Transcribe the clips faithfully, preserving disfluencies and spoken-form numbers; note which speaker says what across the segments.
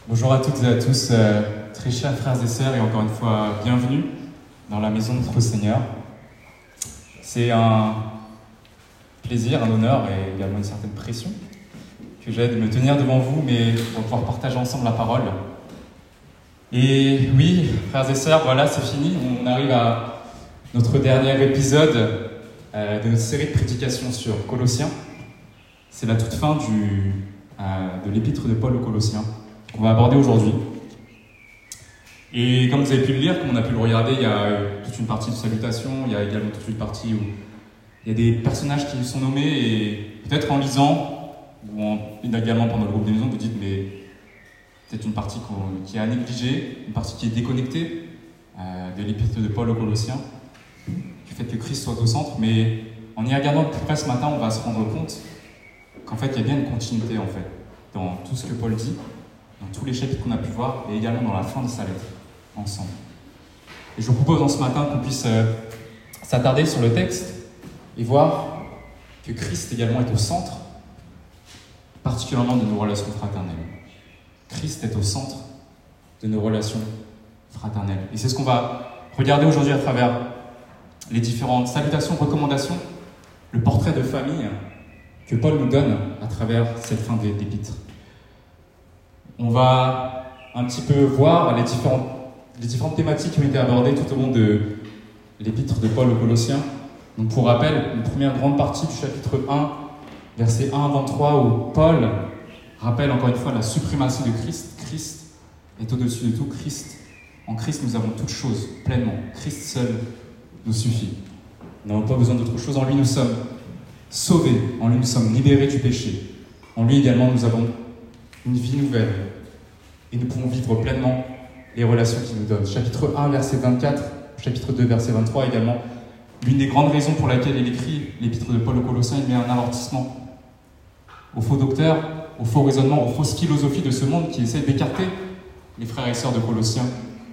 Speaker 1: Bonjour à toutes et à tous, euh, très chers frères et sœurs, et encore une fois, bienvenue dans la maison de notre Seigneur. C'est un plaisir, un honneur et également une certaine pression que j'ai de me tenir devant vous, mais pour pouvoir partager ensemble la parole. Et oui, frères et sœurs, voilà, c'est fini. On arrive à notre dernier épisode euh, de notre série de prédications sur Colossiens. C'est la toute fin du, euh, de l'épître de Paul aux Colossiens qu'on va aborder aujourd'hui. Et comme vous avez pu le lire, comme on a pu le regarder, il y a toute une partie de salutation, il y a également toute une partie où il y a des personnages qui sont nommés, et peut-être en lisant, ou en, également pendant le groupe des maisons, vous dites, mais peut-être une partie qui est à négliger, une partie qui est déconnectée euh, de l'épître de Paul aux Colossiens, du fait que Christ soit au centre, mais en y regardant de plus près ce matin, on va se rendre compte qu'en fait, il y a bien une continuité en fait, dans tout ce que Paul dit, dans tous les chapitres qu'on a pu voir, et également dans la fin de sa lettre, ensemble. Et je vous propose en ce matin qu'on puisse euh, s'attarder sur le texte et voir que Christ également est au centre, particulièrement de nos relations fraternelles. Christ est au centre de nos relations fraternelles. Et c'est ce qu'on va regarder aujourd'hui à travers les différentes salutations, recommandations, le portrait de famille que Paul nous donne à travers cette fin d'épître. On va un petit peu voir les différentes, les différentes thématiques qui ont été abordées tout au long de l'épître de Paul aux Colossiens. Donc pour rappel, une première grande partie du chapitre un, versets un à vingt-trois, où Paul rappelle encore une fois la suprématie de Christ. Christ est au-dessus de tout. Christ, en Christ, nous avons toutes choses pleinement. Christ seul nous suffit. Nous n'avons pas besoin d'autre chose. En lui, nous sommes sauvés. En lui, nous sommes libérés du péché. En lui également, nous avons une vie nouvelle, et nous pouvons vivre pleinement les relations qu'il nous donne. Chapitre un, verset vingt-quatre, chapitre deux, verset vingt-trois également. L'une des grandes raisons pour laquelle il écrit l'épître de Paul aux Colossiens, il met un avertissement aux faux docteurs, aux faux raisonnements, aux fausses philosophies de ce monde qui essaient d'écarter les frères et sœurs de Colossiens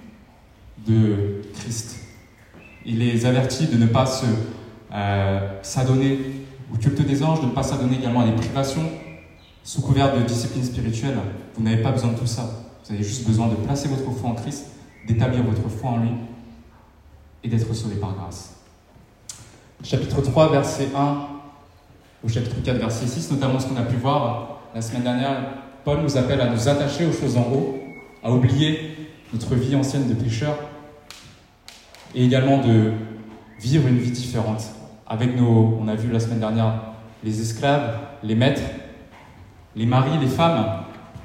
Speaker 1: de Christ. Il les avertit de ne pas se, euh, s'adonner au culte des anges, de ne pas s'adonner également à des privations, sous couvert de discipline spirituelle. Vous n'avez pas besoin de tout ça. Vous avez juste besoin de placer votre foi en Christ, d'établir votre foi en lui et d'être sauvé par grâce. Chapitre trois, verset un au chapitre quatre, verset six, notamment ce qu'on a pu voir la semaine dernière, Paul nous appelle à nous attacher aux choses en haut, à oublier notre vie ancienne de pécheurs et également de vivre une vie différente. Avec nos, on a vu la semaine dernière, les esclaves, les maîtres, les maris, les femmes,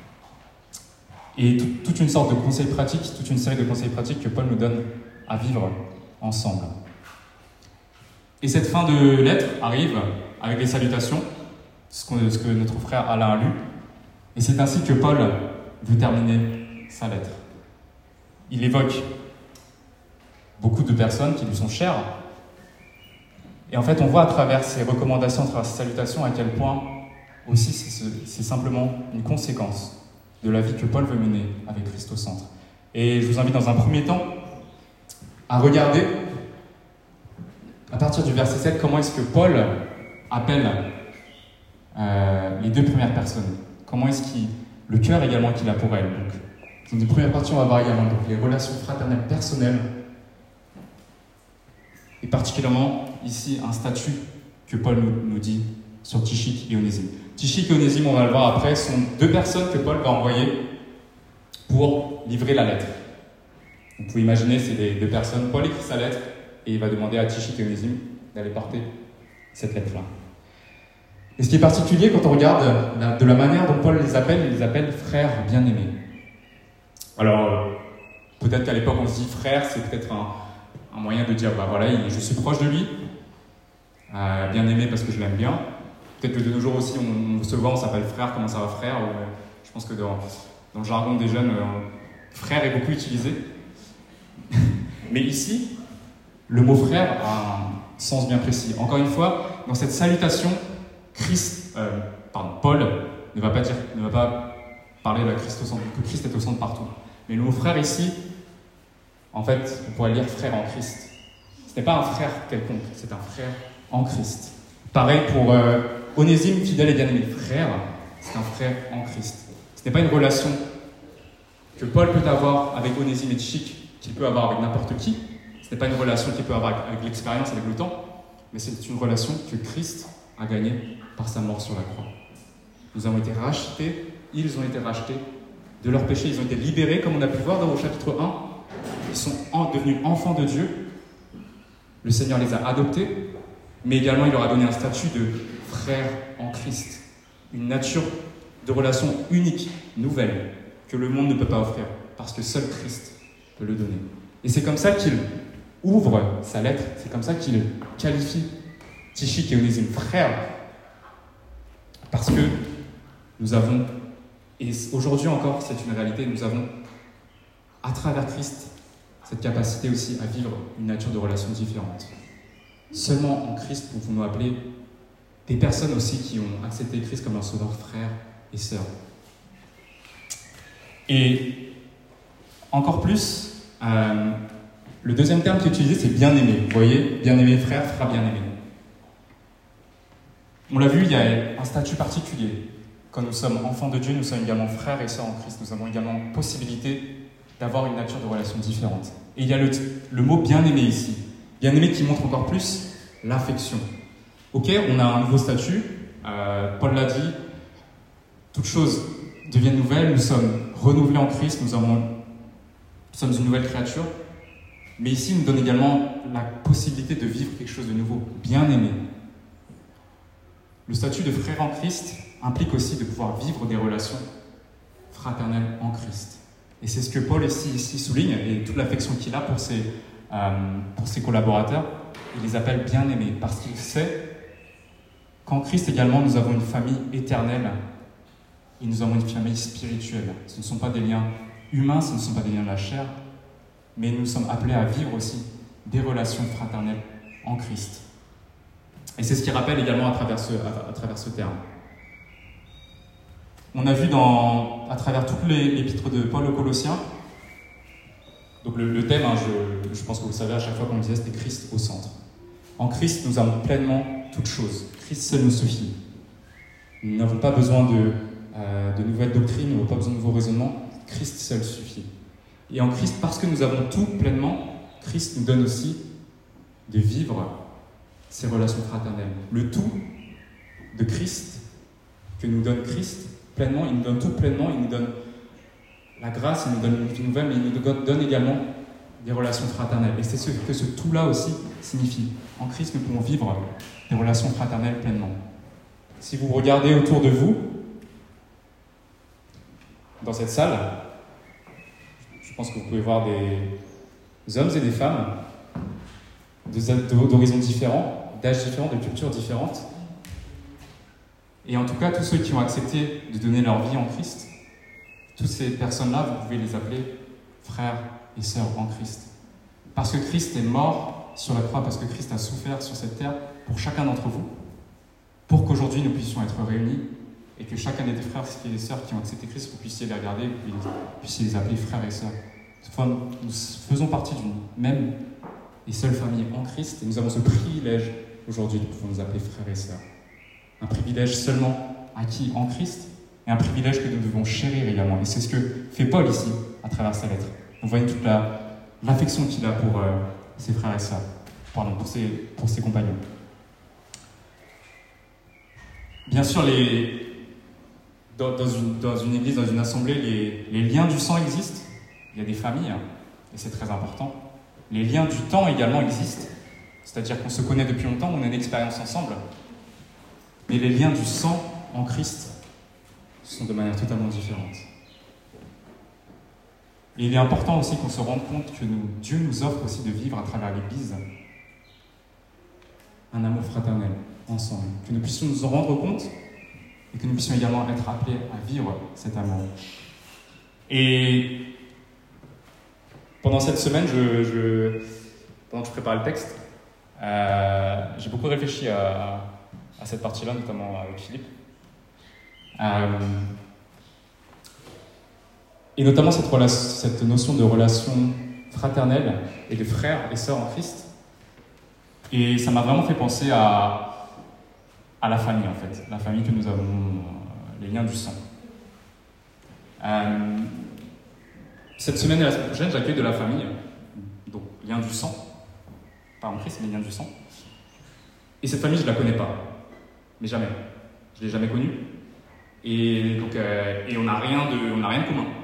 Speaker 1: et tout, toute une sorte de conseils pratiques, toute une série de conseils pratiques que Paul nous donne à vivre ensemble. Et cette fin de lettre arrive avec les salutations, ce, qu'on, ce que notre frère Alain a lu, et c'est ainsi que Paul veut terminer sa lettre. Il évoque beaucoup de personnes qui lui sont chères, et en fait on voit à travers ces recommandations, à travers ces salutations, à quel point aussi, c'est, c'est simplement une conséquence de la vie que Paul veut mener avec Christ au centre. Et je vous invite dans un premier temps à regarder, à partir du verset sept, comment est-ce que Paul appelle euh, les deux premières personnes. Comment est-ce qu'il, le cœur également qu'il a pour elles. Donc, dans une première partie, on va voir également donc, les relations fraternelles personnelles, et particulièrement ici un statut que Paul nous, nous dit sur Tychik et Onésime. Tychik et Onésime, on va le voir après, sont deux personnes que Paul va envoyer pour livrer la lettre. Vous pouvez imaginer, c'est les deux personnes. Paul écrit sa lettre et il va demander à Tychik et Onésime d'aller porter cette lettre-là. Et ce qui est particulier quand on regarde la, de la manière dont Paul les appelle, il les appelle frères bien-aimés. Alors, peut-être qu'à l'époque on se dit frère, c'est peut-être un, un moyen de dire, bah voilà, je suis proche de lui, euh, bien-aimé parce que je l'aime bien. Peut-être que de nos jours aussi, on, on se voit, on s'appelle frère, comment ça va frère ou, euh, je pense que dans, dans le jargon des jeunes, euh, frère est beaucoup utilisé. Mais ici, le mot frère a un sens bien précis. Encore une fois, dans cette salutation, Christ, euh, pardon, Paul ne va pas dire, ne va pas parler de Christ au centre, que Christ est au centre partout. Mais le mot frère ici, en fait, on pourrait lire frère en Christ. Ce n'est pas un frère quelconque, c'est un frère en Christ. Pareil pour euh, Onésime, fidèle et bien-aimé. Frère, c'est un frère en Christ. Ce n'est pas une relation que Paul peut avoir avec Onésime et Tychik, qu'il peut avoir avec n'importe qui. Ce n'est pas une relation qu'il peut avoir avec l'expérience, avec le temps, mais c'est une relation que Christ a gagnée par sa mort sur la croix. Nous avons été rachetés, ils ont été rachetés de leurs péchés, ils ont été libérés, comme on a pu voir dans au chapitre un. Ils sont en, devenus enfants de Dieu. Le Seigneur les a adoptés, mais également il leur a donné un statut de frères en Christ, une nature de relation unique, nouvelle, que le monde ne peut pas offrir, parce que seul Christ peut le donner. Et c'est comme ça qu'il ouvre sa lettre, c'est comme ça qu'il qualifie Tychik et Onésime frères, parce que nous avons, et aujourd'hui encore c'est une réalité, nous avons à travers Christ cette capacité aussi à vivre une nature de relation différente. Seulement en Christ pouvons-nous appeler des personnes aussi qui ont accepté Christ comme leur sauveur, frères et sœurs. Et encore plus, euh, le deuxième terme qui est utilisé, c'est bien-aimé. Vous voyez, bien-aimé frère, frère bien-aimé. On l'a vu, il y a un statut particulier. Quand nous sommes enfants de Dieu, nous sommes également frères et sœurs en Christ. Nous avons également possibilité d'avoir une nature de relation différente. Et il y a le, le mot bien-aimé ici. Bien-aimé qui montre encore plus l'affection. Ok, on a un nouveau statut. Euh, Paul l'a dit, toutes choses deviennent nouvelles. Nous sommes renouvelés en Christ. Nous, avons, nous sommes une nouvelle créature. Mais ici, il nous donne également la possibilité de vivre quelque chose de nouveau. Bien-aimé. Le statut de frère en Christ implique aussi de pouvoir vivre des relations fraternelles en Christ. Et c'est ce que Paul ici, ici souligne, et toute l'affection qu'il a pour ses, euh, pour ses collaborateurs, il les appelle bien-aimés, parce qu'il sait qu'en Christ également, nous avons une famille éternelle, et nous avons une famille spirituelle. Ce ne sont pas des liens humains, ce ne sont pas des liens de la chair, mais nous sommes appelés à vivre aussi des relations fraternelles en Christ. Et c'est ce qu'il rappelle également à travers ce, à, à travers ce terme. On a vu dans, à travers toutes les l'épître de Paul aux Colossiens, donc le, le thème, hein, je, je pense que vous le savez, à chaque fois qu'on le disait, c'était Christ au centre. En Christ, nous avons pleinement toutes choses. Christ seul nous suffit. Nous n'avons pas besoin de, euh, de nouvelles doctrines, nous n'avons pas besoin de nouveaux raisonnements. Christ seul suffit. Et en Christ, parce que nous avons tout pleinement, Christ nous donne aussi de vivre ces relations fraternelles. Le tout de Christ, que nous donne Christ, pleinement, il nous donne tout pleinement, il nous donne la grâce, il nous donne une vie nouvelle, mais il nous donne également des relations fraternelles. Et c'est ce que ce tout-là aussi signifie. En Christ, nous pouvons vivre des relations fraternelles pleinement. Si vous regardez autour de vous, dans cette salle, je pense que vous pouvez voir des hommes et des femmes d'horizons différents, d'âges différents, de cultures différentes. Et en tout cas, tous ceux qui ont accepté de donner leur vie en Christ, toutes ces personnes-là, vous pouvez les appeler frères et sœurs en Christ. Parce que Christ est mort sur la croix, parce que Christ a souffert sur cette terre pour chacun d'entre vous, pour qu'aujourd'hui nous puissions être réunis et que chacun des frères et des sœurs qui ont accepté Christ, vous puissiez les regarder et que vous puissiez les appeler frères et sœurs. Toutefois, nous faisons partie d'une même et seule famille en Christ et nous avons ce privilège aujourd'hui de pouvoir nous appeler frères et sœurs. Un privilège seulement acquis en Christ et un privilège que nous devons chérir également. Et c'est ce que fait Paul ici, à travers sa lettre. On voit toute la, l'affection qu'il a pour euh, ses frères et sœurs, pardon, pour ses, pour ses compagnons. Bien sûr, les, dans, dans, une, dans une église, dans une assemblée, les, les liens du sang existent. Il y a des familles, hein, et c'est très important. Les liens du temps également existent. C'est-à-dire qu'on se connaît depuis longtemps, on a une expérience ensemble. Mais les liens du sang en Christ sont de manière totalement différente. Et il est important aussi qu'on se rende compte que nous, Dieu nous offre aussi de vivre à travers l'Église un amour fraternel, ensemble. Que nous puissions nous en rendre compte et que nous puissions également être appelés à vivre cet amour. Et pendant cette semaine, je, je, pendant que je préparais le texte, euh, j'ai beaucoup réfléchi à, à cette partie-là, notamment avec Philippe. Euh, et notamment cette, relation, cette notion de relation fraternelle et de frères et sœurs en Christ. Et ça m'a vraiment fait penser à, à la famille, en fait. La famille que nous avons, les liens du sang. Euh, Cette semaine et la semaine prochaine, j'accueille de la famille, donc lien du sang, pas en Christ, mais lien du sang. Et cette famille, je ne la connais pas, mais jamais. Je ne l'ai jamais connue. Et, donc, euh, et on n'a rien, de, on n'a rien de commun.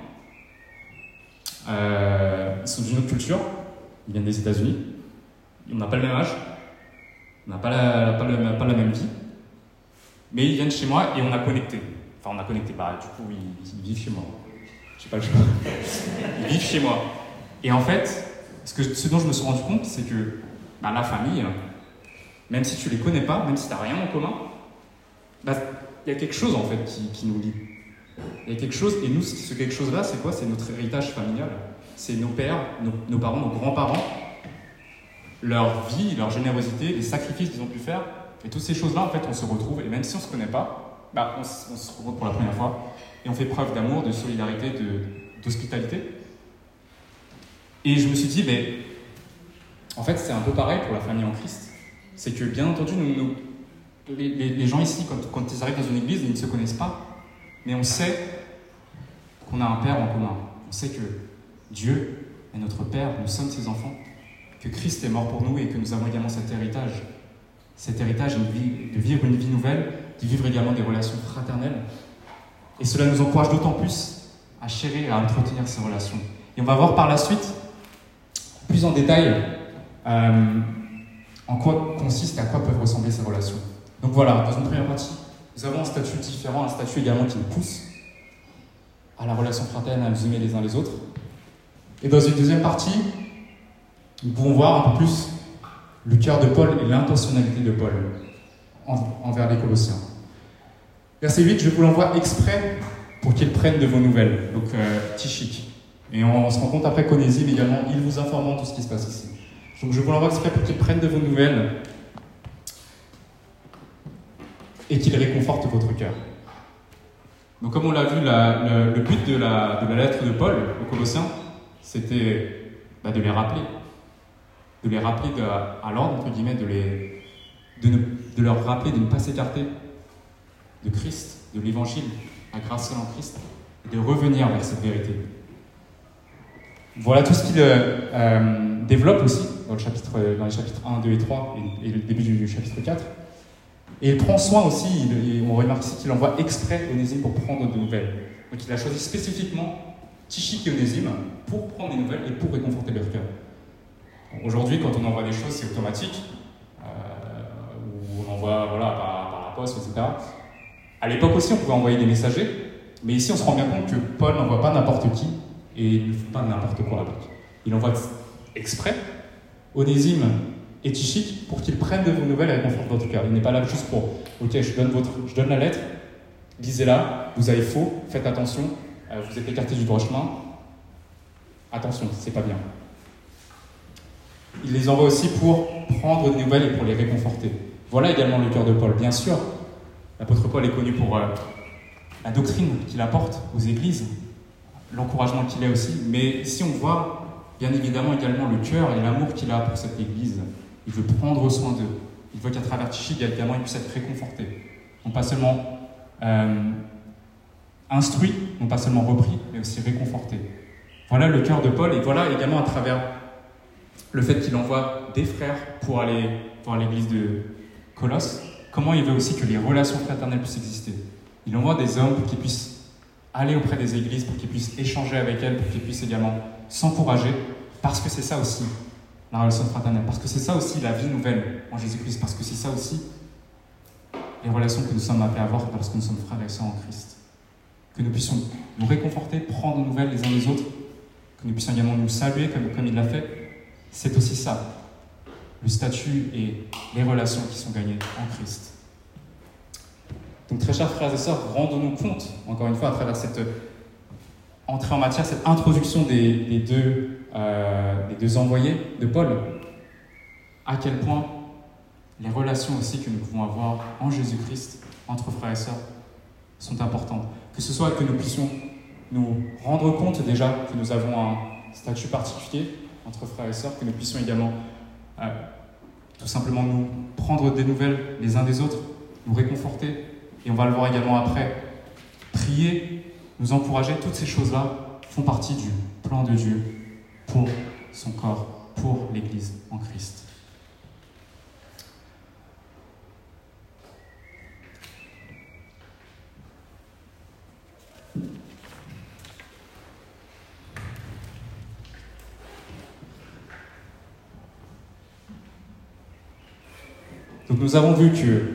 Speaker 1: Euh, ils sont d'une autre culture, ils viennent des États-Unis, on n'a pas le même âge, on n'a pas la, pas, le, pas la même vie, mais ils viennent chez moi et on a connecté. Enfin, on a connecté, bah, du coup, ils, ils vivent chez moi. Je n'ai pas le choix. Ils vivent chez moi. Et en fait, ce, que, ce dont je me suis rendu compte, c'est que bah, la famille, même si tu ne les connais pas, même si tu n'as rien en commun, bah, il y a quelque chose en fait qui, qui nous lie. Il y a quelque chose, et nous, ce quelque chose-là, c'est quoi? C'est notre héritage familial. C'est nos pères, nos, nos parents, nos grands-parents, leur vie, leur générosité, les sacrifices qu'ils ont pu faire. Et toutes ces choses-là, en fait, on se retrouve, et même si on ne se connaît pas, bah, on, on se retrouve pour la première fois, et on fait preuve d'amour, de solidarité, de, d'hospitalité. Et je me suis dit, mais en fait, c'est un peu pareil pour la famille en Christ. C'est que, bien entendu, nous, nous, les, les, les gens ici, quand, quand ils arrivent dans une église, ils ne se connaissent pas. Mais on sait qu'on a un Père en commun. On sait que Dieu est notre Père, nous sommes ses enfants, que Christ est mort pour nous et que nous avons également cet héritage. Cet héritage de vivre une vie nouvelle, de vivre également des relations fraternelles. Et cela nous encourage d'autant plus à chérir et à entretenir ces relations. Et on va voir par la suite, plus en détail, euh, en quoi consistent et à quoi peuvent ressembler ces relations. Donc voilà, dans une première partie, nous avons un statut différent, un statut également qui nous pousse à la relation fraternelle, à nous aimer les uns les autres. Et dans une deuxième partie, nous pouvons voir un peu plus le cœur de Paul et l'intentionnalité de Paul envers les Colossiens. Verset huit, je vous l'envoie exprès pour qu'il prenne de vos nouvelles. Donc, euh, Tychik. Et on, on se rend compte après qu'Onésime également, il vous informe de tout ce qui se passe ici. Donc, je vous l'envoie exprès pour qu'il prenne de vos nouvelles et qu'il réconforte votre cœur. Donc, comme on l'a vu, la, le, le but de la, de la lettre de Paul aux Colossiens, c'était bah, de les rappeler. De les rappeler de, à l'ordre, entre guillemets, de, les, de, ne, de leur rappeler de ne pas s'écarter de Christ, de l'Évangile, la grâce seule en Christ, et de revenir vers cette vérité. Voilà tout ce qu'il euh, développe aussi dans, le chapitre, dans les chapitres un, deux et trois et, et le début du, du chapitre quatre. Et il prend soin aussi, il, on remarque ici qu'il envoie exprès Onésime pour prendre de nouvelles. Donc il a choisi spécifiquement Tychik et Onésime pour prendre des nouvelles et pour réconforter leur cœur. Aujourd'hui, quand on envoie des choses, c'est automatique, euh, ou on envoie voilà, par, par la poste, et cetera. À l'époque aussi, on pouvait envoyer des messagers, mais ici, on se rend bien compte que Paul n'envoie pas n'importe qui, et il ne fait pas n'importe quoi avec. Il envoie exprès Onésime et Tychik pour qu'ils prennent de vos nouvelles et réconfortent votre cœur. Il n'est pas là juste pour, ok, je donne, votre, je donne la lettre, lisez-la, vous avez faux, faites attention, euh, vous êtes écarté du droit chemin, attention, c'est pas bien. Il les envoie aussi pour prendre des nouvelles et pour les réconforter. Voilà également le cœur de Paul. Bien sûr, l'apôtre Paul est connu pour euh, la doctrine qu'il apporte aux églises, l'encouragement qu'il a aussi, mais ici on voit bien évidemment également le cœur et l'amour qu'il a pour cette église. Il veut prendre soin d'eux. Il veut qu'à travers Tychik, également, il puisse être réconforté. Non pas seulement euh, instruit, non pas seulement repris, mais aussi réconforté. Voilà le cœur de Paul, et voilà également à travers le fait qu'il envoie des frères pour aller voir l'église de Colosse, comment il veut aussi que les relations fraternelles puissent exister. Il envoie des hommes pour qu'ils puissent aller auprès des églises, pour qu'ils puissent échanger avec elles, pour qu'ils puissent également s'encourager, parce que c'est ça aussi la relation fraternelle, parce que c'est ça aussi la vie nouvelle en Jésus-Christ, parce que c'est ça aussi les relations que nous sommes appelés à avoir parce que nous sommes frères et sœurs en Christ. Que nous puissions nous réconforter, prendre des nouvelles les uns des autres, que nous puissions également nous saluer comme, comme il l'a fait. C'est aussi ça, le statut et les relations qui sont gagnées en Christ. Donc très chers frères et sœurs, rendons-nous compte, encore une fois, à travers cette entrée en matière, cette introduction des, des, deux, euh, des deux envoyés de Paul, à quel point les relations aussi que nous pouvons avoir en Jésus-Christ, entre frères et sœurs, sont importantes. Que ce soit que nous puissions nous rendre compte déjà que nous avons un statut particulier entre frères et sœurs, que nous puissions également euh, tout simplement nous prendre des nouvelles les uns des autres, nous réconforter, et on va le voir également après, prier, nous encourager, toutes ces choses-là font partie du plan de Dieu pour son corps, pour l'Église en Christ. Donc nous avons vu que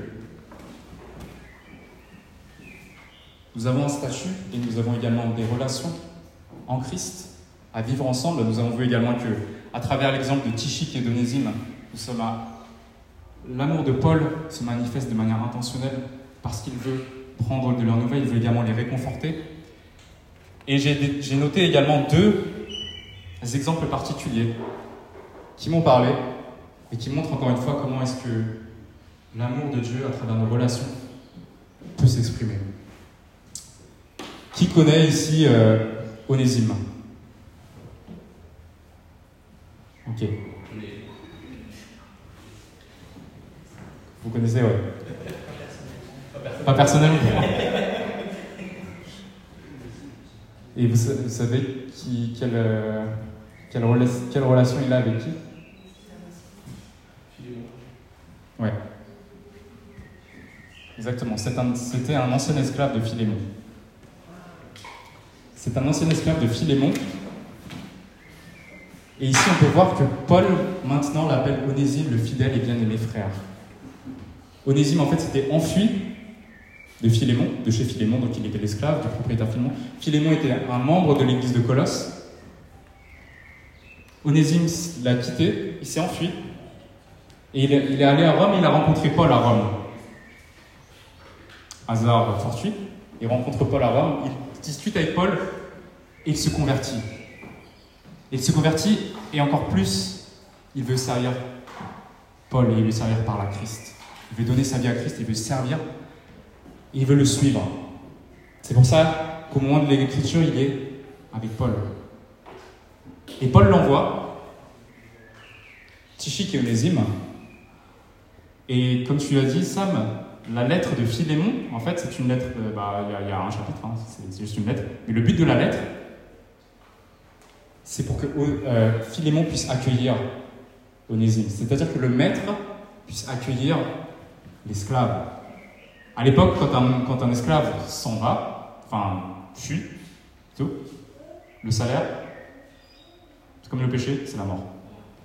Speaker 1: nous avons un statut et nous avons également des relations en Christ à vivre ensemble. Nous avons vu également que, à travers l'exemple de Tychik et d'Onésime, nous sommes à... l'amour de Paul se manifeste de manière intentionnelle parce qu'il veut prendre de leurs nouvelles, il veut également les réconforter. Et j'ai, j'ai noté également deux exemples particuliers qui m'ont parlé et qui montrent encore une fois comment est-ce que l'amour de Dieu à travers nos relations peut s'exprimer. Qui connaît ici euh, Onésime? Ok. Vous connaissez, ouais. Pas personnellement. Et vous, vous savez qui, quelle, euh, quelle, rela quelle relation il a avec qui? Ouais. Exactement. C'était un, un ancien esclave de Philémon. C'est un ancien esclave de Philémon. Et ici, on peut voir que Paul, maintenant, l'appelle Onésime, le fidèle et bien-aimé frère. Onésime, en fait, s'était enfui de Philémon, de chez Philémon, donc il était l'esclave du propriétaire Philémon. Philémon était un membre de l'église de Colosse. Onésime l'a quitté, il s'est enfui. Et il est, il est allé à Rome et il a rencontré Paul à Rome. Hasard fortuit, il rencontre Paul à Rome, il discute avec Paul et il se convertit. Il se convertit et encore plus, il veut servir Paul et il veut servir par la Christ. Il veut donner sa vie à Christ, il veut servir et il veut le suivre. C'est pour ça qu'au moment de l'écriture, il est avec Paul. Et Paul l'envoie, Tychik et Onésime. Et comme tu l'as dit, Sam, la lettre de Philémon, en fait, c'est une lettre, il euh, bah, y, y a un chapitre, hein, c'est juste une lettre. Mais le but de la lettre, c'est pour que euh, Philémon puisse accueillir Onésime. C'est-à-dire que le maître puisse accueillir l'esclave. À l'époque, quand un, quand un esclave s'en va, enfin, fuit, tout, le salaire, c'est comme le péché, c'est la mort.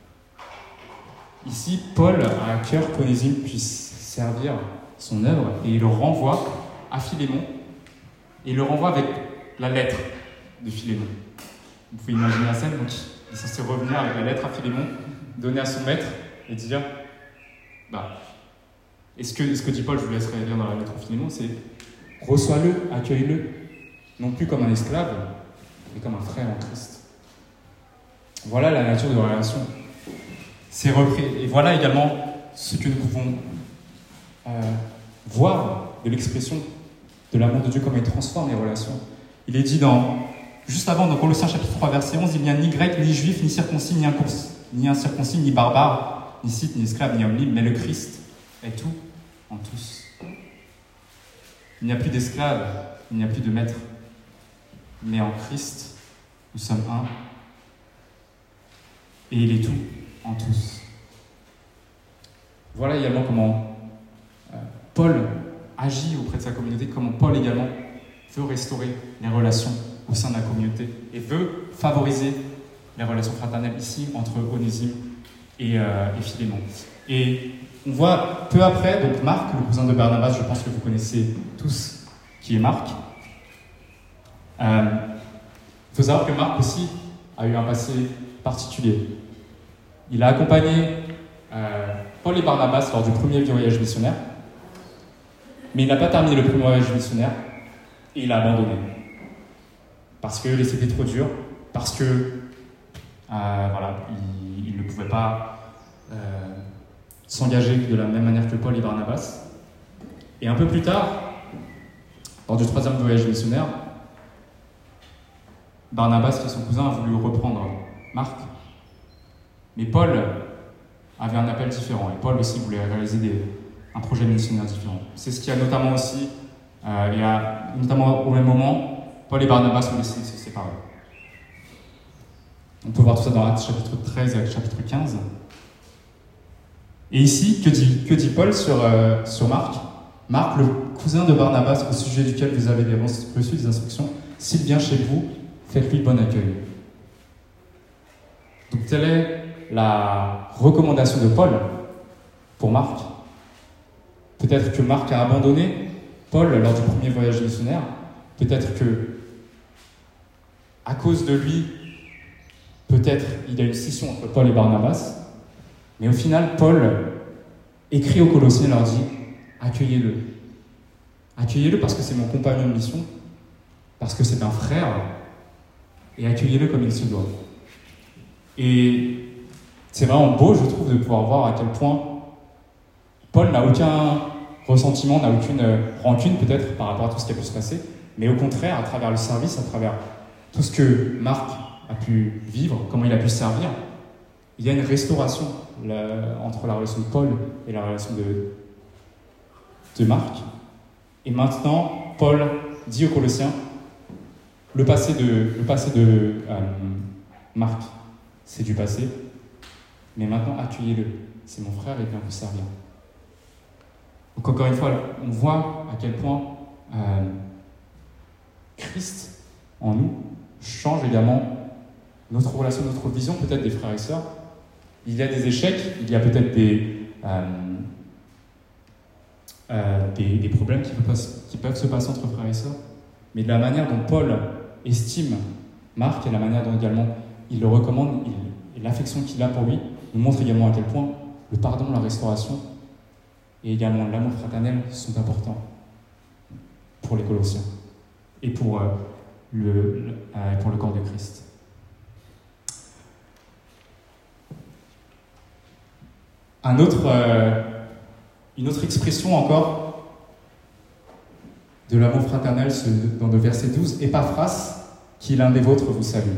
Speaker 1: Ici, Paul a à cœur qu'Onésime puisse servir son œuvre et il le renvoie à Philémon et il le renvoie avec la lettre de Philémon. Vous pouvez imaginer la scène, donc il est censé revenir avec la lettre à Philémon, donner à son maître et dire bah, est-ce que, est-ce que dit Paul, je vous laisserai lire dans la lettre à Philémon, c'est reçois-le, accueille-le, non plus comme un esclave, mais comme un frère en Christ. Voilà la nature de la relation. C'est repris. Et voilà également ce que nous pouvons euh, voir de l'expression de l'amour de Dieu, comme il transforme les relations. Il est dit dans, juste avant, dans Colossiens chapitre trois, verset onze, il n'y a ni grec, ni juif, ni circoncis, ni, ni incirconcis, ni barbare, ni scythe, ni esclave, ni homme libre, mais le Christ est tout en tous. Il n'y a plus d'esclaves, il n'y a plus de maître, mais en Christ, nous sommes un, et il est tout en tous. Voilà également comment euh, Paul agit auprès de sa communauté, comment Paul également veut restaurer les relations au sein de la communauté et veut favoriser les relations fraternelles ici entre Onésime et, euh, et Philémon. Et on voit peu après, donc Marc, le cousin de Barnabas, je pense que vous connaissez tous qui est Marc. Il euh, faut savoir que Marc aussi a eu un passé particulier. Il a accompagné euh, Paul et Barnabas lors du premier voyage missionnaire, mais il n'a pas terminé le premier voyage missionnaire et il a abandonné. Parce que c'était trop dur, parce que euh, voilà, il, il ne pouvait pas euh, s'engager de la même manière que Paul et Barnabas. Et un peu plus tard, lors du troisième voyage missionnaire, Barnabas, qui est son cousin, a voulu reprendre Marc. Mais Paul avait un appel différent, et Paul aussi voulait réaliser des, un projet missionnaire différent. C'est ce qui a notamment aussi, euh, et a, notamment au même moment, Paul et Barnabas ont décidé de se séparer. On peut voir tout ça dans Actes chapitre treize et Actes chapitre quinze. Et ici, que dit, que dit Paul sur, euh, sur Marc? Marc, le cousin de Barnabas, au sujet duquel vous avez reçu des instructions, s'il vient chez vous, faites-lui bon accueil. Donc telle est la recommandation de Paul pour Marc. Peut-être que Marc a abandonné Paul lors du premier voyage missionnaire. Peut-être que, à cause de lui, peut-être il y a une scission entre Paul et Barnabas. Mais au final, Paul écrit aux Colossiens et leur dit « Accueillez-le. Accueillez-le parce que c'est mon compagnon de mission, parce que c'est un frère, et accueillez-le comme il se doit. » Et c'est vraiment beau, je trouve, de pouvoir voir à quel point Paul n'a aucun ressentiment, n'a aucune rancune peut-être par rapport à tout ce qui a pu se passer, mais au contraire, à travers le service, à travers tout ce que Marc a pu vivre, comment il a pu servir, il y a une restauration là, entre la relation de Paul et la relation de, de Marc. Et maintenant, Paul dit aux Colossiens, le passé de, le passé de euh, Marc, c'est du passé, mais maintenant accueillez-le, c'est mon frère et il vient vous servir. Donc encore une fois, on voit à quel point euh, Christ en nous change également notre relation, notre vision peut-être des frères et sœurs. Il y a des échecs, il y a peut-être des, euh, euh, des, des problèmes qui peuvent, qui peuvent se passer entre frères et sœurs, mais de la manière dont Paul estime Marc et la manière dont également il le recommande il, et l'affection qu'il a pour lui nous montre également à quel point le pardon, la restauration et également l'amour fraternel sont importants pour les Colossiens et pour, euh, le, le, euh, pour le corps de Christ. Un autre, euh, une autre expression encore de l'amour fraternel dans le verset douze, Épaphras, qui est l'un des vôtres, vous salue.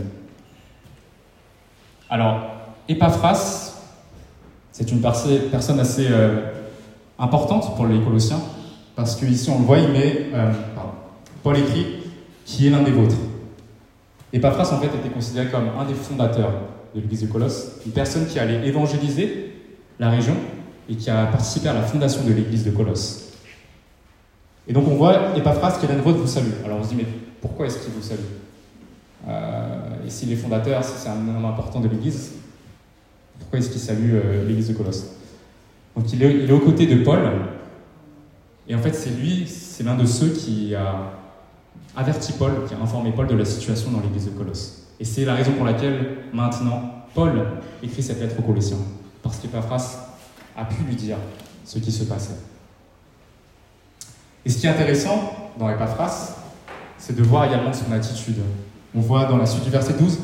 Speaker 1: Alors, Épaphras, c'est une personne assez euh, importante pour les Colossiens, parce qu'ici on le voit, il met, euh, pardon, Paul écrit, qui est l'un des vôtres. Épaphras en fait était considéré comme un des fondateurs de l'église de Colosse, une personne qui allait évangéliser la région et qui a participé à la fondation de l'église de Colosse. Et donc on voit Épaphras qui est l'un des vôtres vous salue. Alors on se dit mais pourquoi est-ce qu'il vous salue euh, Et s'il est fondateur, si c'est un homme important de l'église, pourquoi est-ce qu'il salue euh, l'église de Colosse? Donc il est, il est aux côtés de Paul, et en fait c'est lui, c'est l'un de ceux qui a averti Paul, qui a informé Paul de la situation dans l'église de Colosse. Et c'est la raison pour laquelle maintenant Paul écrit cette lettre aux Colossiens, parce qu'Épaphras a pu lui dire ce qui se passait. Et ce qui est intéressant dans Épaphras, c'est de voir également son attitude. On voit dans la suite du verset douze,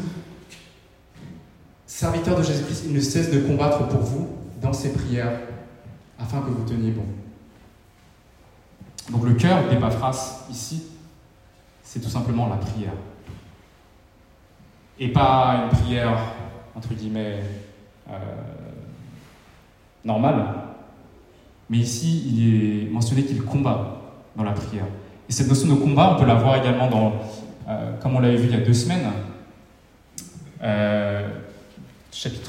Speaker 1: « Serviteur de Jésus-Christ, il ne cesse de combattre pour vous dans ses prières, afin que vous teniez bon. » Donc le cœur d'Épaphras, ici, c'est tout simplement la prière. Et pas une prière, entre guillemets, euh, normale, mais ici, il est mentionné qu'il combat dans la prière. Et cette notion de combat, on peut la voir également dans, euh, comme on l'avait vu il y a deux semaines, euh, chapitre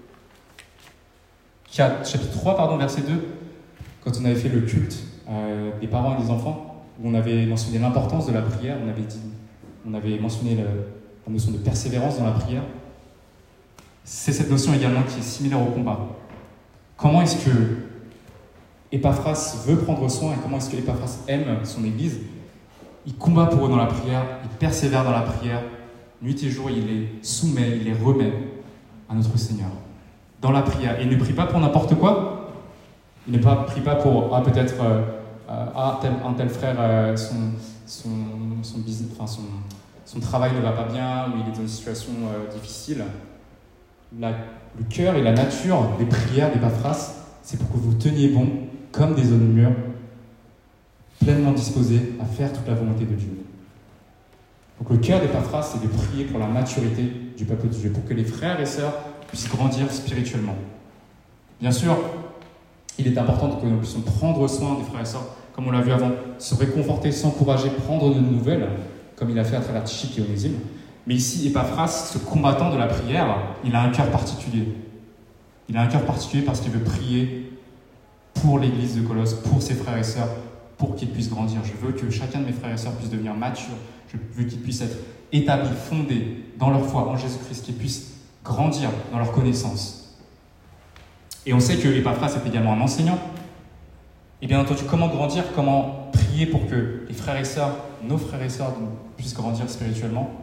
Speaker 1: quatre, chapitre trois, pardon, verset deux, quand on avait fait le culte euh, des parents et des enfants, où on avait mentionné l'importance de la prière, on avait, dit, on avait mentionné le, la notion de persévérance dans la prière. C'est cette notion également qui est similaire au combat. Comment est-ce que Épaphras veut prendre soin et comment est-ce que Épaphras aime son église? Il combat pour eux dans la prière, il persévère dans la prière, nuit et jour, il les soumet, il les remet à notre Seigneur dans la prière. Et il ne prie pas pour n'importe quoi. Il ne prie pas pour ah, peut-être euh, ah, tel, un tel frère, euh, son, son, son, business, enfin, son, son travail ne va pas bien ou il est dans une situation euh, difficile. La, le cœur et la nature des prières d'Épaphras, c'est pour que vous teniez bon comme des hommes mûrs, pleinement disposés à faire toute la volonté de Dieu. Donc le cœur d'Épaphras, c'est de prier pour la maturité du peuple de Dieu, pour que les frères et sœurs puissent grandir spirituellement. Bien sûr, il est important que nous puissions prendre soin des frères et sœurs, comme on l'a vu avant, se réconforter, s'encourager, prendre de nos nouvelles, comme il a fait à travers Tychik et Onésime. Mais ici, Épaphras, ce combattant de la prière, il a un cœur particulier. Il a un cœur particulier parce qu'il veut prier pour l'église de Colosse, pour ses frères et sœurs, pour qu'ils puissent grandir. Je veux que chacun de mes frères et sœurs puisse devenir mature. Je veux qu'ils puissent être établis, fondés dans leur foi en Jésus-Christ, qu'ils puissent grandir dans leur connaissance. Et on sait que Épaphras est également un enseignant. Et bien entendu, comment grandir, comment prier pour que les frères et sœurs, nos frères et sœurs, puissent grandir spirituellement.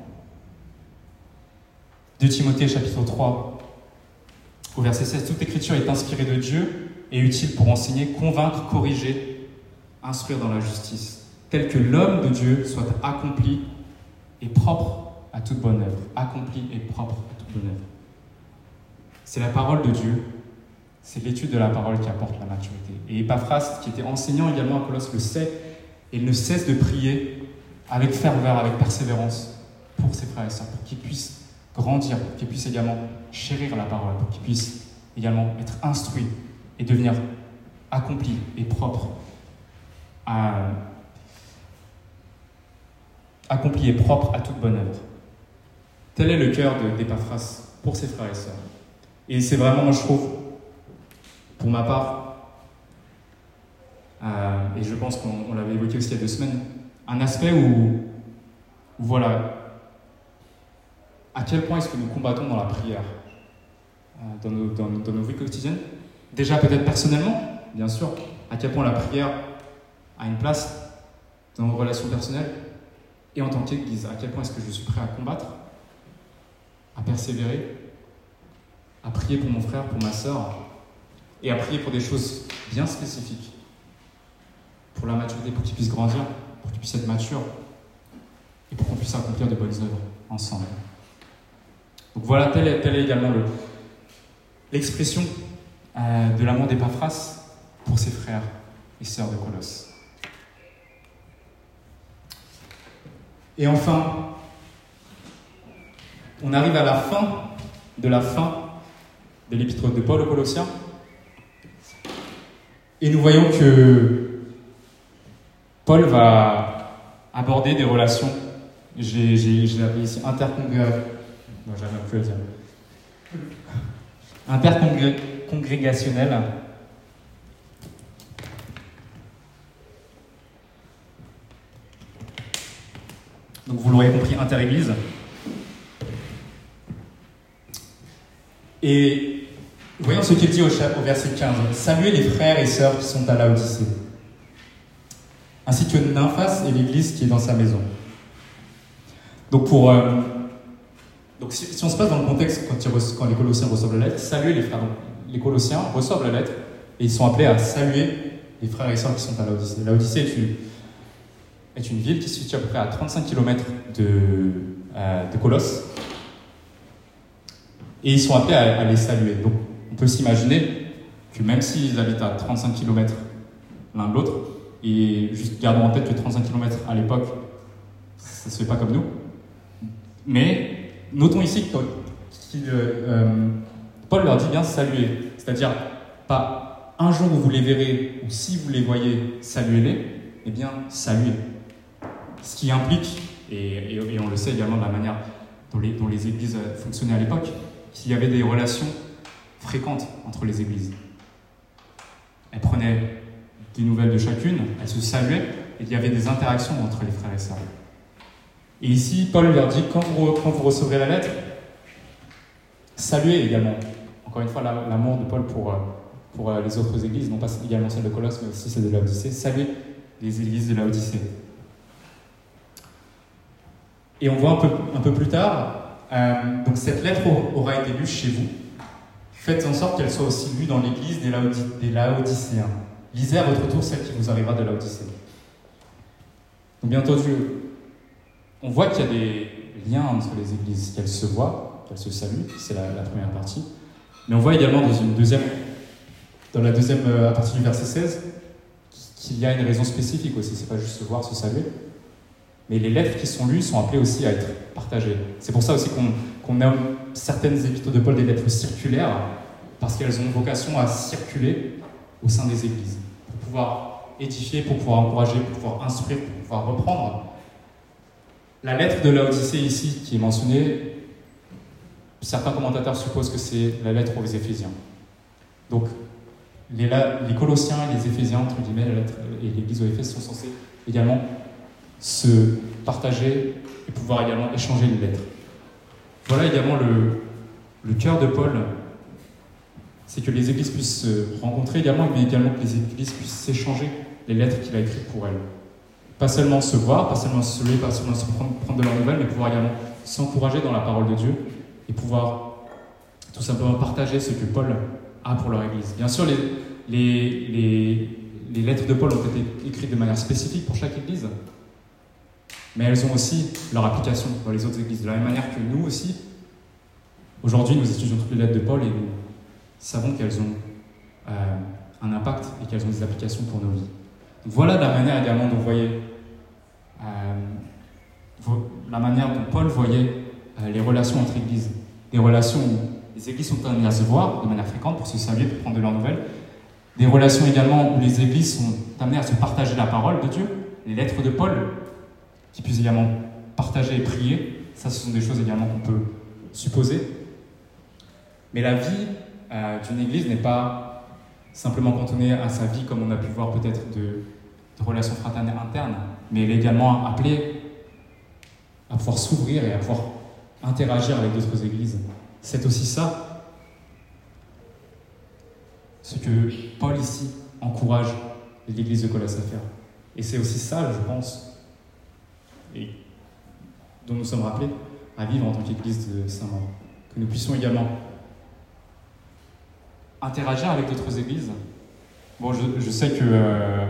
Speaker 1: deux Timothée chapitre trois, au verset seize, toute écriture est inspirée de Dieu et utile pour enseigner, convaincre, corriger, instruire dans la justice, tel que l'homme de Dieu soit accompli et propre à toute bonne œuvre. Accompli et propre à toute bonne œuvre. C'est la parole de Dieu, c'est l'étude de la parole qui apporte la maturité. Et Épaphras, qui était enseignant également à Colosse, le sait, et il ne cesse de prier avec ferveur, avec persévérance pour ses frères et sœurs, pour qu'ils puissent grandir, pour qu'ils puissent également chérir la parole, pour qu'ils puissent également être instruits et devenir accomplis et propres à, accomplis et propres à toute bonne œuvre. Tel est le cœur d'Épaphras pour ses frères et sœurs. Et c'est vraiment, moi je trouve, pour ma part, euh, et je pense qu'on l'avait évoqué aussi il y a deux semaines, un aspect où, où voilà, à quel point est-ce que nous combattons dans la prière, euh, dans, nos, dans, dans nos vies quotidiennes. Déjà peut-être personnellement, bien sûr, à quel point la prière a une place dans nos relations personnelles, et en tant qu'Église, à quel point est-ce que je suis prêt à combattre, à persévérer, à prier pour mon frère, pour ma sœur, et à prier pour des choses bien spécifiques, pour la maturité, pour qu'ils puissent grandir, pour qu'ils puissent être matures, et pour qu'on puisse accomplir de bonnes œuvres ensemble. Donc voilà, telle est, telle est également le, l'expression euh, de l'amour d'Épaphras pour ses frères et sœurs de Colosse. Et enfin, on arrive à la fin de la fin de l'épître de Paul aux Colossiens, et nous voyons que Paul va aborder des relations, j'ai, j'ai, j'ai appelé ici intercongrégationnelles, non, j'arrive plus à dire, intercongrégationnelles, donc vous l'aurez compris, inter-église. Et voyons ce qu'il dit au, au verset quinze. « Saluez les frères et sœurs qui sont à Laodicée, ainsi que Nymphas et l'église qui est dans sa maison. » Donc, pour, euh, donc si, si on se passe dans le contexte, quand, ils, quand les Colossiens reçoivent la lettre, saluer les frères. Donc, les Colossiens reçoivent la lettre et ils sont appelés à saluer les frères et sœurs qui sont à Laodicée. Laodicée est une, est une ville qui se situe à peu près à trente-cinq kilomètres de, euh, de Colosse. Et ils sont appelés à, à les saluer. Donc, on peut s'imaginer que même s'ils habitent à trente-cinq kilomètres l'un de l'autre, et juste gardons en tête que trente-cinq kilomètres à l'époque, ça ne se fait pas comme nous. Mais notons ici que euh, Paul leur dit bien saluer. C'est-à-dire, pas un jour où vous les verrez, ou si vous les voyez, saluez-les, eh bien, saluez. Ce qui implique, et, et, et on le sait également de la manière dont les, dont les églises fonctionnaient à l'époque, qu'il y avait des relations fréquentes entre les églises. Elles prenaient des nouvelles de chacune, elles se saluaient, et il y avait des interactions entre les frères et sœurs. Et ici, Paul leur dit, quand vous, quand vous recevrez la lettre, saluez également. Encore une fois, l'amour de Paul pour, pour les autres églises, non pas également celle de Colosse, mais aussi celle de Laodicée. Saluez les églises de Laodicée. Et on voit un peu, un peu plus tard, Euh, donc cette lettre aura été lue chez vous. Faites en sorte qu'elle soit aussi lue dans l'église des, Laodi des Laodicéens. Lisez à votre tour celle qui vous arrivera de Laodicée. Donc bien entendu, on voit qu'il y a des liens entre les églises, qu'elles se voient, qu'elles se saluent, c'est la, la première partie. Mais on voit également dans une deuxième, dans la deuxième, à partir du verset seize, qu'il y a une raison spécifique aussi. C'est pas juste se voir, se saluer. Mais les lettres qui sont lues sont appelées aussi à être partagées. C'est pour ça aussi qu'on qu'on nomme certaines épîtres de Paul des lettres circulaires, parce qu'elles ont vocation à circuler au sein des églises, pour pouvoir édifier, pour pouvoir encourager, pour pouvoir instruire, pour pouvoir reprendre La lettre de Laodicée ici, qui est mentionnée, certains commentateurs supposent que c'est la lettre aux Éphésiens. Donc, les, les Colossiens et les Éphésiens, entre guillemets, la lettre et l'Église aux Éphèses sont censés également se partager et pouvoir également échanger les lettres. Voilà également le, le cœur de Paul, c'est que les églises puissent se rencontrer également, mais également que les églises puissent s'échanger les lettres qu'il a écrites pour elles. Pas seulement se voir, pas seulement se lever, pas seulement se prendre, prendre de leurs nouvelles, mais pouvoir également s'encourager dans la parole de Dieu et pouvoir tout simplement partager ce que Paul a pour leur église. Bien sûr, les, les, les, les lettres de Paul ont été écrites de manière spécifique pour chaque église, mais elles ont aussi leur application dans les autres églises. De la même manière que nous aussi, aujourd'hui, nous étudions toutes les lettres de Paul et nous savons qu'elles ont euh, un impact et qu'elles ont des applications pour nos vies. Donc voilà la manière également dont voyait, euh, la manière dont Paul voyait euh, les relations entre églises. Des relations où les églises sont amenées à se voir de manière fréquente pour se saluer, pour prendre de leurs nouvelles. Des relations également où les églises sont amenées à se partager la parole de Dieu, les lettres de Paul, qui puissent également partager et prier. Ça, ce sont des choses également qu'on peut supposer. Mais la vie euh, d'une église n'est pas simplement cantonnée à sa vie, comme on a pu voir peut-être de, de relations fraternelles internes, mais elle est également appelée à pouvoir s'ouvrir et à pouvoir interagir avec d'autres églises. C'est aussi ça ce que Paul ici encourage l'église de Colosse à faire. Et c'est aussi ça, je pense, et dont nous sommes rappelés à vivre en tant qu'église de Saint-Maur. Que nous puissions également interagir avec d'autres églises. Bon, je, je sais que euh,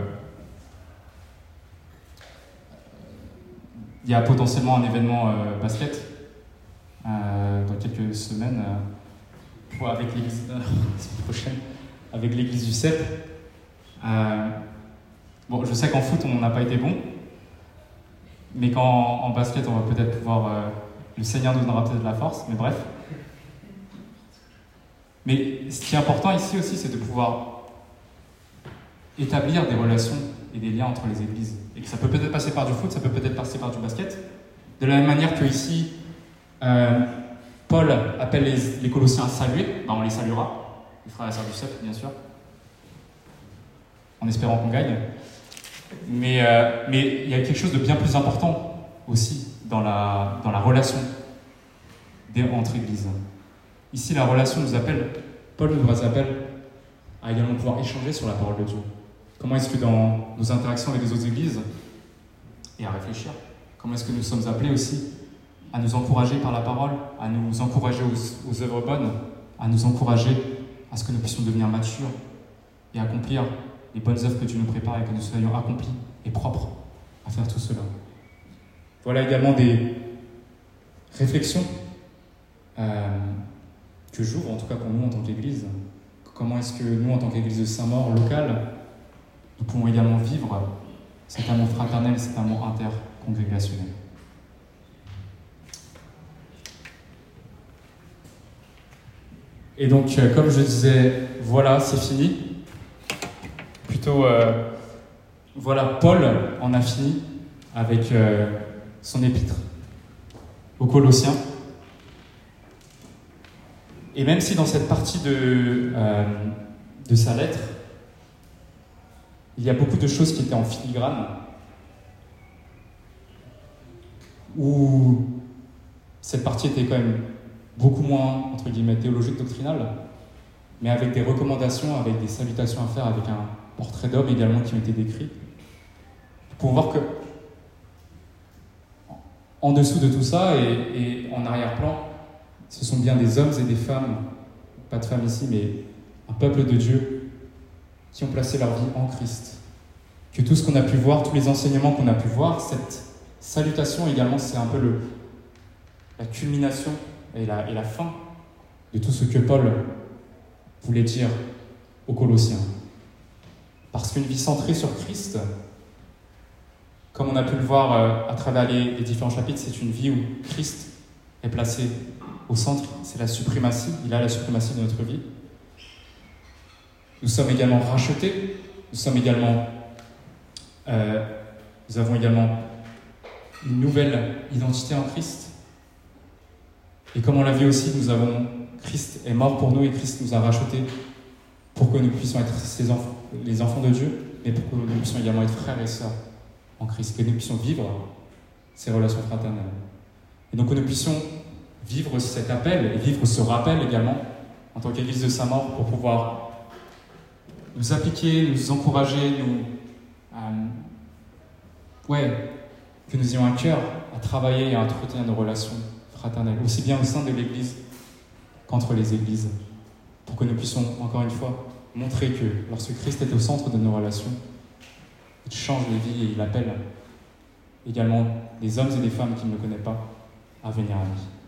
Speaker 1: il y a potentiellement un événement euh, basket euh, dans quelques semaines euh, pour, avec l'église euh, la semaine prochaine avec l'église du C E P. Euh, bon, je sais qu'en foot on n'a pas été bon, mais qu'en en basket on va peut-être pouvoir. Euh, le Seigneur nous donnera peut-être de la force, mais bref. Mais ce qui est important ici aussi, c'est de pouvoir établir des relations et des liens entre les églises. Et que ça peut peut-être passer par du foot, ça peut peut-être passer par du basket. De la même manière que ici, euh, Paul appelle les, les Colossiens à saluer, ben on les saluera, les frères et sœurs du C E P, bien sûr, en espérant qu'on gagne. Mais euh, mais il y a quelque chose de bien plus important aussi dans la, dans la relation des, entre églises. Ici, la relation nous appelle, Paul nous appelle à également pouvoir échanger sur la parole de Dieu. Comment est-ce que dans nos interactions avec les autres églises, et à réfléchir, comment est-ce que nous sommes appelés aussi à nous encourager par la parole, à nous encourager aux, aux œuvres bonnes, à nous encourager à ce que nous puissions devenir matures et accomplir les bonnes œuvres que Dieu nous prépare et que nous soyons accomplis et propres à faire tout cela. Voilà également des réflexions euh, que j'ouvre, en tout cas pour nous en tant qu'Église. Comment est-ce que nous, en tant qu'Église de Saint-Maur locale, nous pouvons également vivre cet amour fraternel, cet amour intercongrégationnel. Et donc, euh, comme je disais, voilà, c'est fini. Plutôt, euh, voilà, Paul en a fini avec euh, son épître aux Colossiens. Et même si dans cette partie de, euh, de sa lettre, il y a beaucoup de choses qui étaient en filigrane, où cette partie était quand même beaucoup moins, entre guillemets, théologique, doctrinale, mais avec des recommandations, avec des salutations à faire, avec un portrait d'homme également qui ont été décrits, pour voir que en dessous de tout ça et, et en arrière-plan, ce sont bien des hommes et des femmes, pas de femmes ici, mais un peuple de Dieu qui ont placé leur vie en Christ. Que tout ce qu'on a pu voir, tous les enseignements qu'on a pu voir, cette salutation également, c'est un peu le, la culmination et la, et la fin de tout ce que Paul voulait dire aux Colossiens. Parce qu'une vie centrée sur Christ, comme on a pu le voir euh, à travers les, les différents chapitres, c'est une vie où Christ est placé au centre, c'est la suprématie, il a la suprématie de notre vie. Nous sommes également rachetés, nous sommes également, euh, nous avons également une nouvelle identité en Christ. Et comme on l'a vu aussi, nous avons, Christ est mort pour nous et Christ nous a rachetés pour que nous puissions être ses enfants, les enfants de Dieu, mais pour que nous puissions également être frères et sœurs en Christ, que nous puissions vivre ces relations fraternelles. Et donc que nous puissions vivre cet appel et vivre ce rappel également en tant qu'Église de Saint-Maur pour pouvoir nous appliquer, nous encourager, nous, euh, ouais, que nous ayons un cœur à travailler et à entretenir nos relations fraternelles, aussi bien au sein de l'Église qu'entre les Églises, pour que nous puissions, encore une fois, montrer que lorsque Christ est au centre de nos relations, il change les vies et il appelle également des hommes et des femmes qui ne le connaissent pas à venir à lui.